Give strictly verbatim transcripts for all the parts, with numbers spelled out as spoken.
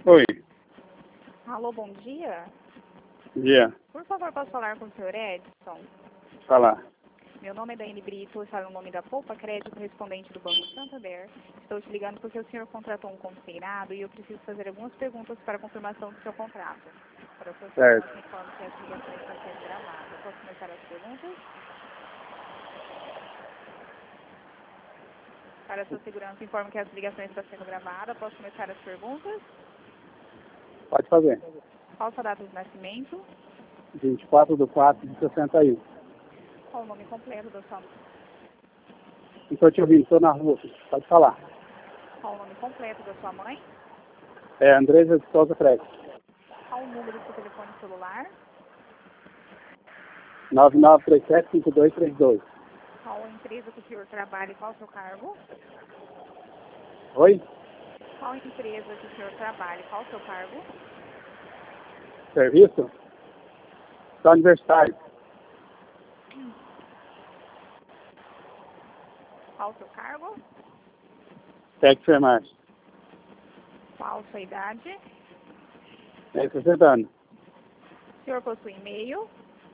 Oi, Alô, bom dia. bom dia. Por favor, posso falar com o senhor Edson? Falar. Meu nome é Daiane Brito, está no nome da Poupa Crédito, correspondente do Banco Santander. Estou te ligando porque o senhor contratou um consignado e eu preciso fazer algumas perguntas para a confirmação do seu contrato. Para sua Certo. segurança, informo que as ligações estão sendo gravadas. Posso começar as perguntas? Para sua segurança, informo que as ligações estão sendo gravadas. Posso começar as perguntas? Pode fazer. Qual a sua data de nascimento? vinte e quatro de quatro de sessenta e um. Qual o nome completo da sua mãe? Não estou te ouvindo, estou na rua. Pode falar. Qual o nome completo da sua mãe? É Andresa de Souza Freire. Qual o número do seu telefone celular? nove nove três sete cinco dois três dois. Qual a empresa que o senhor trabalha e qual o seu cargo? Oi? Qual empresa que o senhor trabalha e qual o seu cargo? Serviço? Só universitário. Qual o seu cargo? Técnico de enfermagem. Qual a sua idade? É sessenta anos. O senhor possui e-mail?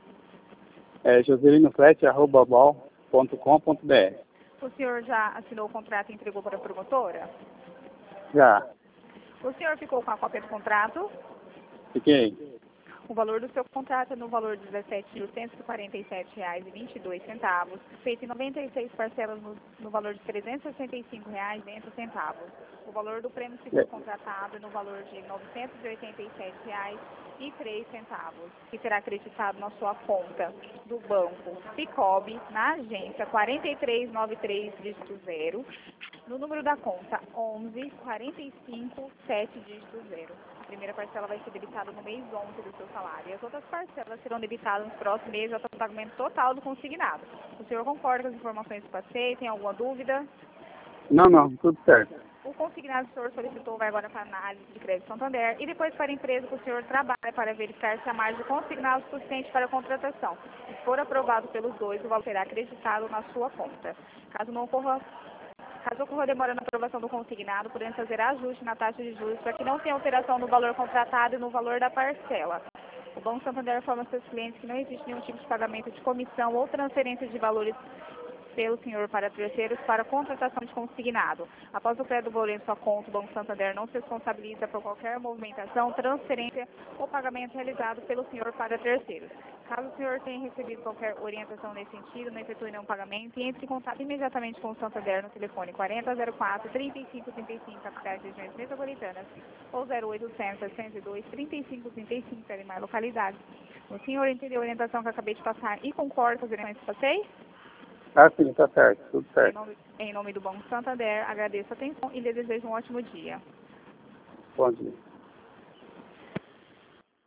É joselinoflet arroba bol ponto com ponto br. O senhor já assinou o contrato e entregou para a promotora? Já. O senhor ficou com a cópia do contrato? Fiquei. O valor do seu contrato é no valor de dezessete mil cento e quarenta e sete reais e vinte e dois centavos, feito em noventa e seis parcelas no, no valor de trezentos e sessenta e cinco reais e noventa centavos. O valor do prêmio seguro contratado é no valor de novecentos e oitenta e sete reais e três centavos, que será acreditado na sua conta do banco Cicobi, na agência quatro três nove três, dígito zero, no número da conta onze quarenta e cinco sete, dígito zero. A primeira parcela vai ser debitada no mês onze do seu salário e as outras parcelas serão debitadas nos próximos meses até o pagamento total do consignado. O senhor concorda com as informações que passei? Tem alguma dúvida? Não, não, tudo certo. O consignado que o senhor solicitou vai agora para a análise de crédito Santander e depois para a empresa que o senhor trabalha para verificar se a margem do consignado é suficiente para a contratação. Se for aprovado pelos dois, o valor será acreditado na sua conta. Caso não ocorra Caso ocorra demora na aprovação do consignado, podemos fazer ajuste na taxa de juros para que não tenha alteração no valor contratado e no valor da parcela. O Banco Santander informa aos seus clientes que não existe nenhum tipo de pagamento de comissão ou transferência de valores pelo senhor para terceiros para contratação de consignado. Após o crédito do boleto em sua conta, o Banco Santander não se responsabiliza por qualquer movimentação, transferência ou pagamento realizado pelo senhor para terceiros. Caso o senhor tenha recebido qualquer orientação nesse sentido, não efetue nenhum pagamento e entre em contato imediatamente com o Santander no telefone quarenta zero quatro, trinta e cinco trinta e cinco, capitais e regiões metropolitanas, ou zero oitocentos, cento e dois, trinta e cinco trinta e cinco, para demais localidades. O senhor entendeu a orientação que eu acabei de passar e concorda com as orientações que passei? Ah, sim, tá certo, tudo Em certo. nome, em nome do Banco Santander, agradeço a atenção e lhe desejo um ótimo dia. Bom dia.